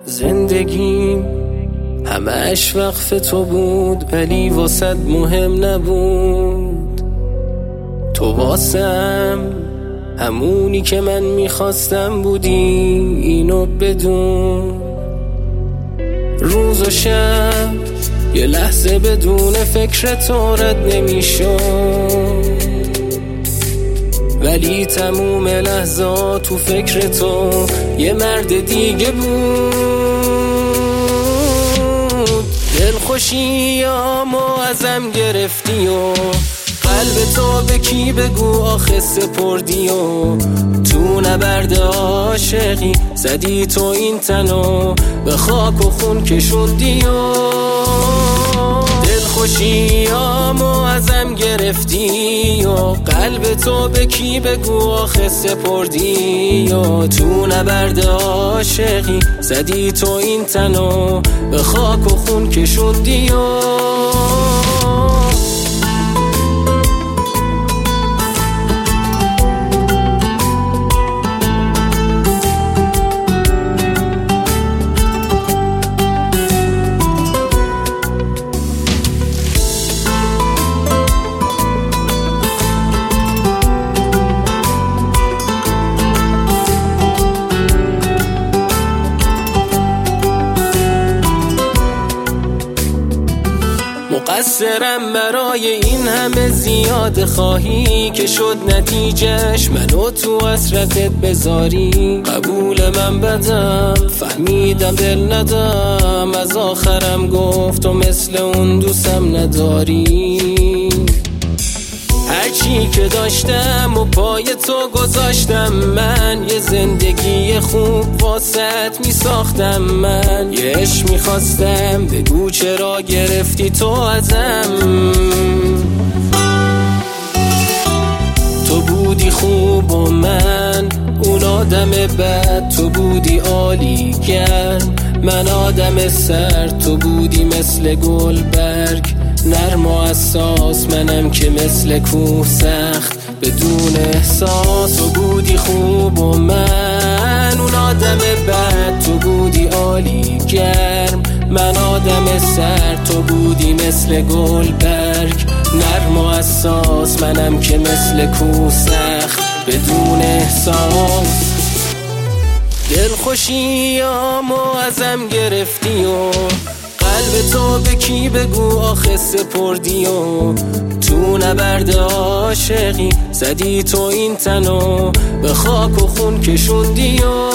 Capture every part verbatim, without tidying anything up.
زندگیم همش وقف تو بود ولی واسد مهم نبود. تو واسم همونی که من میخواستم بودی، اینو بدون. روز و شب یه لحظه بدون فکر تو رد نمیشد، ولی تموم لحظات تو فکر تو یه مرد دیگه بود. دلخوشیامو ازم گرفتی و قلب تو به کی بگو آخه سپردی، و تو نبرد عاشقی زدی تو این تنو به خاک و خون کشوندی. و دلخوشیامو ازم گرفتی و قلب تو به کی بگو آخه سپردی، و تو نبرد عاشقی زدی تو این تنو به خاک و خون کشوندی. و مقصرم برای این همه زیاد خواهی که شد نتیجهش منو تو حسرتت بذاری. قبول من بدم، فهمیدم دل ندم، از آخرم گفت و مثل اون دوستم نداری. هرچی که داشتم و پای تو گذاشتم، من یه زندگی خوب واسط می ساختم. من یه عشق می خواستم، بگو چرا گرفتی تو ازم. تو بودی خوب و من اون آدم بد، تو بودی عالی گرم من آدم سرد. تو بودی مثل گل برگ نرم و حساس، منم که مثل کوه سخت بدون احساس. تو بودی خوب و من اون آدم بد، تو بودی عالی گرم من آدم سرد. تو بودی مثل گل برگ نرم و حساس، منم که مثل کوه سخت بدون احساس. دلخوشیامو ازم گرفتی و قلب تو به کی بگو آخه سپردی، و تو نبرد عاشقی زدی تو این تنو به خاک و خون کشوندی. و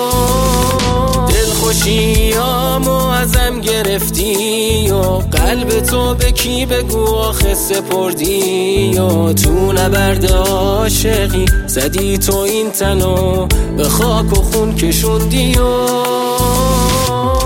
دلخوشیامو ازم گرفتی و قلب تو به کی بگو آخه سپردی، و تو نبرد عاشقی زدی تو این تنو به خاک و خون کشوندی. و